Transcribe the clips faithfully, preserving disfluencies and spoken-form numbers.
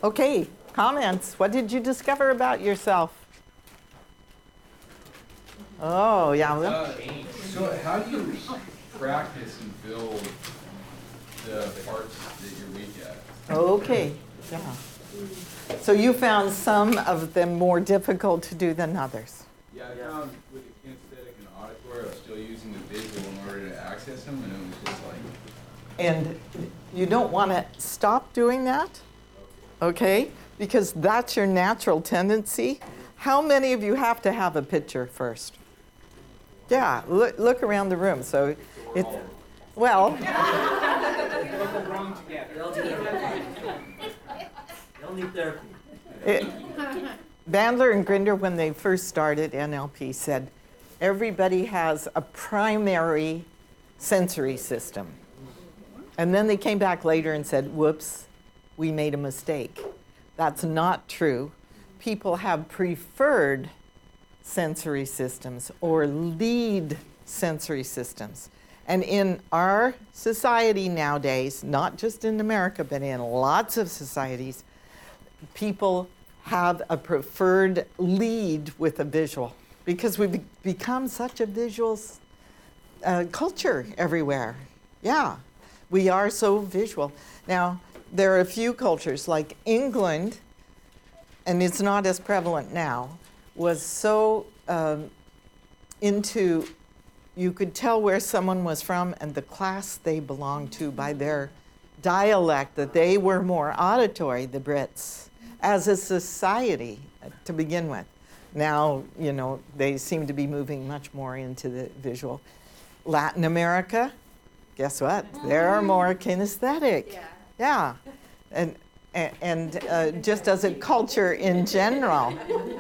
Okay, comments. What did you discover about yourself? Oh, yeah. Uh, so how do you practice and build the parts that you're weak at? Okay, yeah. So you found some of them more difficult to do than others. Yeah, I found with the kinesthetic and auditory, I was still using the visual in order to access them, and it was just like... And you don't want to stop doing that, okay? Because that's your natural tendency. How many of you have to have a picture first? Yeah, look, look around the room. So it's, well... They'll need therapy. It, Bandler and Grinder, when they first started N L P, said everybody has a primary sensory system. And then they came back later and said, whoops, we made a mistake. That's not true. People have preferred sensory systems or lead sensory systems. And in our society nowadays, not just in America, but in lots of societies, people have a preferred lead with a visual because we've become such a visual uh, culture everywhere. Yeah, we are so visual. Now, there are a few cultures like England, and it's not as prevalent now, was so um, into, you could tell where someone was from and the class they belonged to by their dialect, that they were more auditory, the Brits, as a society to begin with. Now, you know, they seem to be moving much more into the visual. Latin America, guess what? They're more kinesthetic. Yeah. Yeah. And, and uh, just as a culture in general.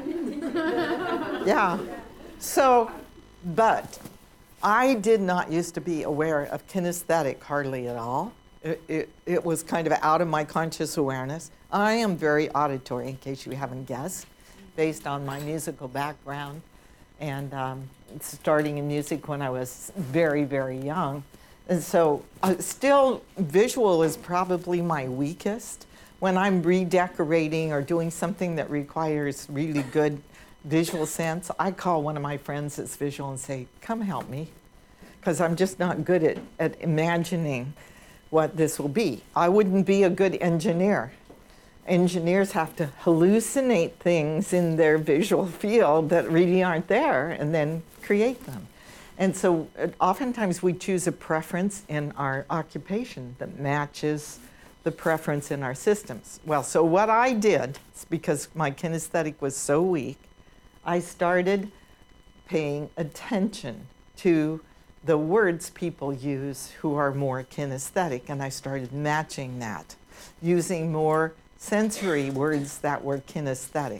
Yeah. So, but I did not used to be aware of kinesthetic hardly at all. It, it, it was kind of out of my conscious awareness. I am very auditory, in case you haven't guessed, based on my musical background and um, starting in music when I was very, very young. And so uh, still visual is probably my weakest. When I'm redecorating or doing something that requires really good visual sense, I call one of my friends that's visual and say, come help me, because I'm just not good at, at imagining what this will be. I wouldn't be a good engineer. Engineers have to hallucinate things in their visual field that really aren't there and then create them. And so uh, oftentimes we choose a preference in our occupation that matches the preference in our systems. Well, so what I did, because my kinesthetic was so weak, I started paying attention to the words people use who are more kinesthetic, and I started matching that, using more sensory words that were kinesthetic.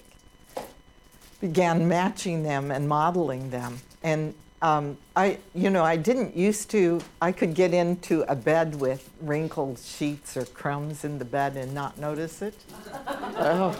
Began matching them and modeling them. And um, I, you know, I didn't used to, I could get into a bed with wrinkled sheets or crumbs in the bed and not notice it. Oh.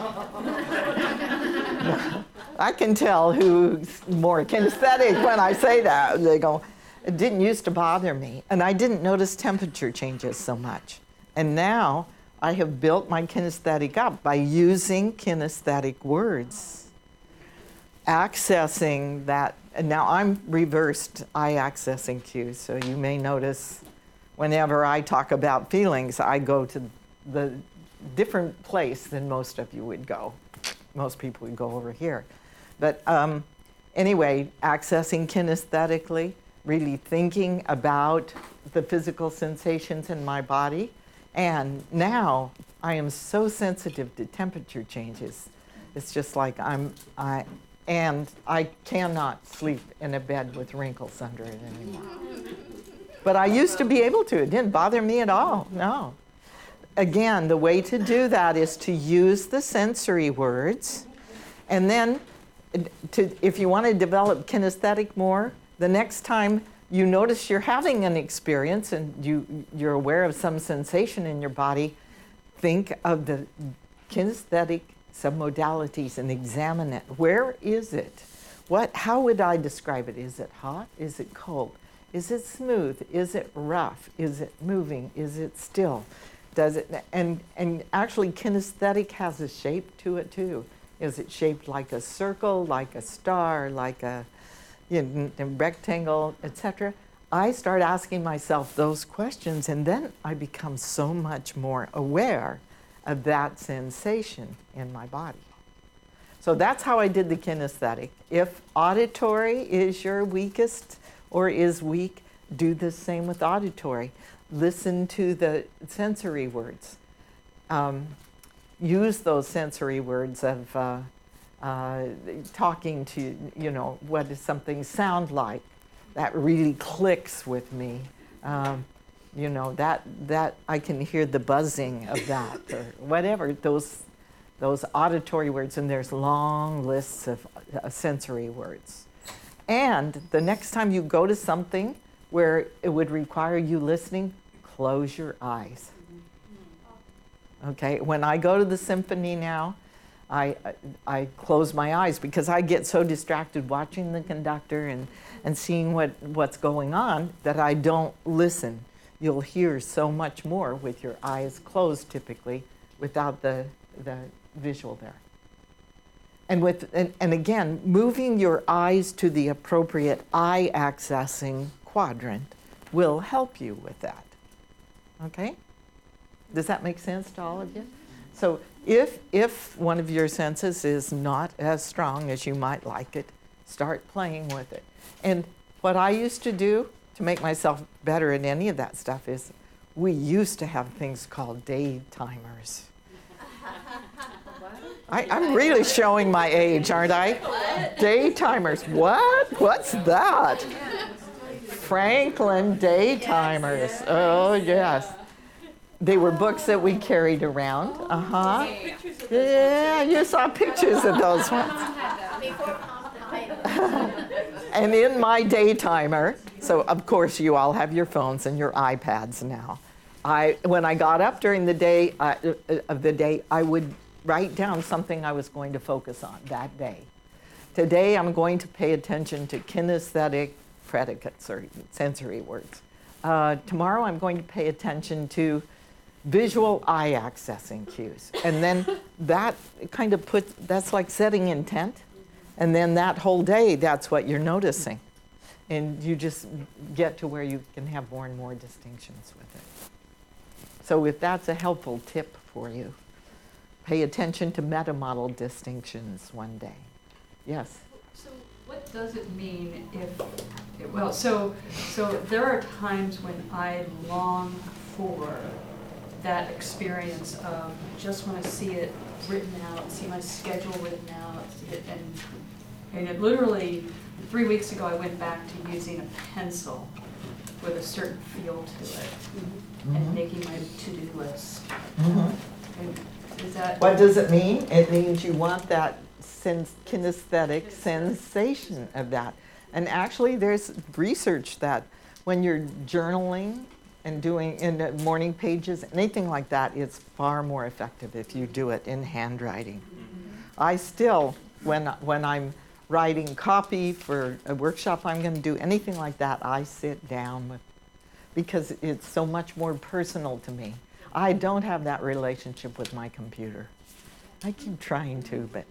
I can tell who's more kinesthetic when I say that. They go, it didn't used to bother me. And I didn't notice temperature changes so much. And now I have built my kinesthetic up by using kinesthetic words, accessing that. And now I'm reversed eye accessing cues. So you may notice whenever I talk about feelings, I go to the different place than most of you would go. Most people would go over here. But um, anyway, accessing kinesthetically, really thinking about the physical sensations in my body. And now I am so sensitive to temperature changes. It's just like I'm, I, and I cannot sleep in a bed with wrinkles under it anymore. But I used to be able to. It didn't bother me at all, no. Again, the way to do that is to use the sensory words. And then to, if you want to develop kinesthetic more, the next time you notice you're having an experience and you, you're aware of some sensation in your body, think of the kinesthetic submodalities and examine it. Where is it? What, how would I describe it? Is it hot? Is it cold? Is it smooth? Is it rough? Is it moving? Is it still? Does it, and, and actually kinesthetic has a shape to it too. Is it shaped like a circle, like a star, like a, you know, a rectangle, et cetera? I start asking myself those questions, and then I become so much more aware of that sensation in my body. So that's how I did the kinesthetic. If auditory is your weakest or is weak, do the same with auditory. Listen to the sensory words. Um, use those sensory words of uh, uh, talking to, you know, what does something sound like? That really clicks with me. Um, you know, that, that I can hear the buzzing of that, or whatever, those, those auditory words, and there's long lists of uh, sensory words. And the next time you go to something where it would require you listening, close your eyes. Okay, when I go to the symphony now, I, I, I close my eyes because I get so distracted watching the conductor and, and seeing what, what's going on that I don't listen. You'll hear so much more with your eyes closed typically without the, the visual there. And, with, and, and again, moving your eyes to the appropriate eye accessing quadrant will help you with that. Okay? Does that make sense to all of you? So if, if one of your senses is not as strong as you might like it, start playing with it. And what I used to do to make myself better at any of that stuff is we used to have things called day timers. I, I'm really showing my age, aren't I? What? Day timers. What? What's that? Franklin day timers. Oh, yes. They were books that we carried around. Uh-huh. Yeah, you saw pictures of those ones. And in my day timer, so of course you all have your phones and your iPads now. I, when I got up during the day uh, of the day, I would write down something I was going to focus on that day. Today I'm going to pay attention to kinesthetic predicates or sensory words. Uh, tomorrow I'm going to pay attention to visual eye accessing cues. And then that kind of puts, that's like setting intent. And then that whole day, that's what you're noticing. And you just get to where you can have more and more distinctions with it. So if that's a helpful tip for you, pay attention to meta-model distinctions one day. Yes? So what does it mean if, well, so, so there are times when I long for that experience of just want to see it written out, see my schedule written out, see it, and, and it literally, three weeks ago I went back to using a pencil with a certain feel to it, mm-hmm. and making my to-do list. Mm-hmm. And is that... What does it mean? It means you want that sens kinesthetic sensation of that. And actually there's research that when you're journaling and doing in the morning pages, anything like that, it's far more effective if you do it in handwriting. Mm-hmm. I still, when, when I'm writing copy for a workshop I'm going to do, anything like that, I sit down with, because it's so much more personal to me. I don't have that relationship with my computer. I keep trying to, but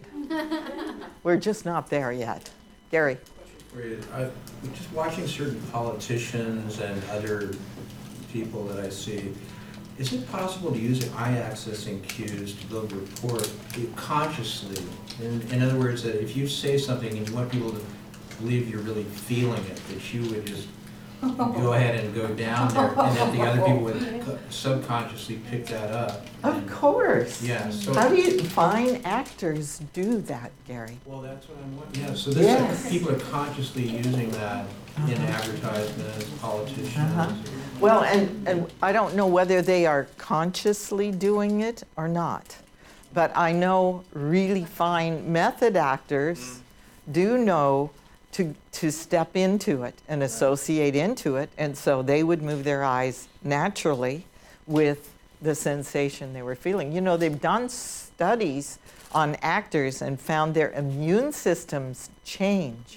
we're just not there yet. Gary? I'm just watching certain politicians and other people that I see. Is it possible to use eye accessing cues to build rapport consciously? In, in other words, that if you say something and you want people to believe you're really feeling it, that you would just go ahead and go down there, and that the other people would subconsciously pick that up. Of and, course. Yeah. So how do you find actors do that, Gary? Well, that's what I'm wondering. Yeah. So this yes. is, people are consciously using that uh-huh. in advertisements, politicians. Uh-huh. Well, and, and I don't know whether they are consciously doing it or not, but I know really fine method actors do know to, to step into it and associate into it, and so they would move their eyes naturally with the sensation they were feeling. You know, they've done studies on actors and found their immune systems change.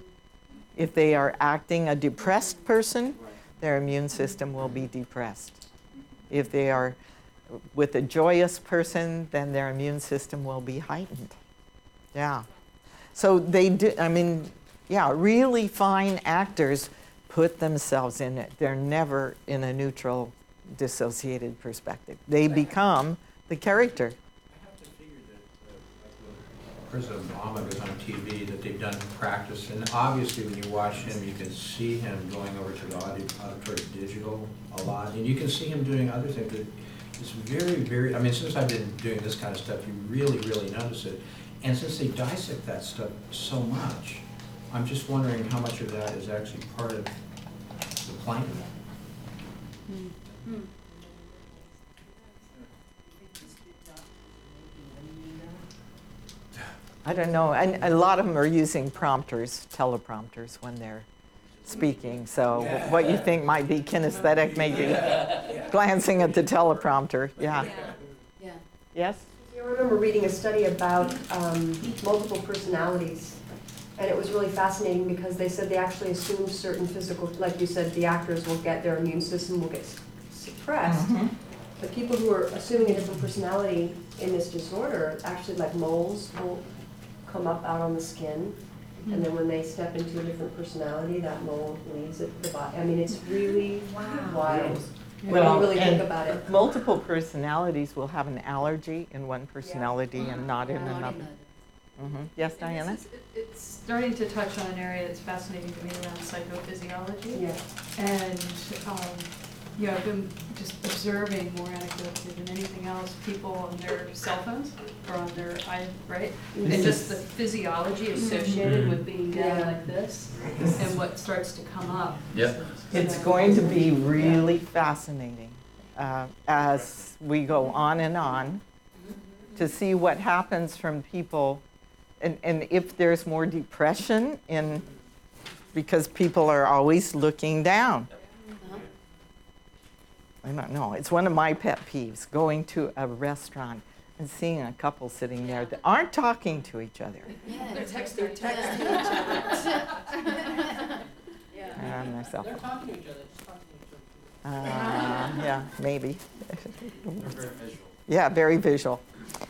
If they are acting a depressed person, their immune system will be depressed. If they are with a joyous person, then their immune system will be heightened. Yeah. So they do, I mean, yeah, really fine actors put themselves in it. They're never in a neutral, dissociated perspective. They become the character. I have to figure that, uh, like when President Obama goes on T V, that they've done practice, and obviously when you watch him, you can see him going over to the audi- auditory digital a lot, and you can see him doing other things. But it's very, very, I mean, since I've been doing this kind of stuff, you really, really notice it. And since they dissect that stuff so much, I'm just wondering how much of that is actually part of the plan. Mm. I don't know, and a lot of them are using prompters, teleprompters, when they're speaking. So what you think might be kinesthetic may be glancing at the teleprompter. Yeah. Yeah. Yes? I remember reading a study about um, multiple personalities, and it was really fascinating because they said they actually assumed certain physical, like you said, the actors will get, their immune system will get s- suppressed. Mhm. But people who are assuming a different personality in this disorder, actually like moles will come up out on the skin, and then when they step into a different personality, that mole leaves it, the body. I mean, it's really wild when Well, you really think and about it. Multiple personalities will have an allergy in one personality and not in another. hmm Yes, Diana? It's, it's starting to touch on an area that's fascinating to me around psychophysiology. Yeah. And, um, yeah, I've been just observing more anecdotally than anything else, people on their cell phones or on their i, right? And This just is- the physiology associated with being down Yeah. like this and what starts to come up. Yep. It's going to be really fascinating uh, as we go on and on to see what happens from people, and, and if there's more depression in, because people are always looking down. I don't know. It's one of my pet peeves, going to a restaurant and seeing a couple sitting there that aren't talking to each other. They're texting, they're texting each other. And myself. They're talking to each other, just talking to each other. Uh, yeah, maybe. They're very visual. Yeah, very visual.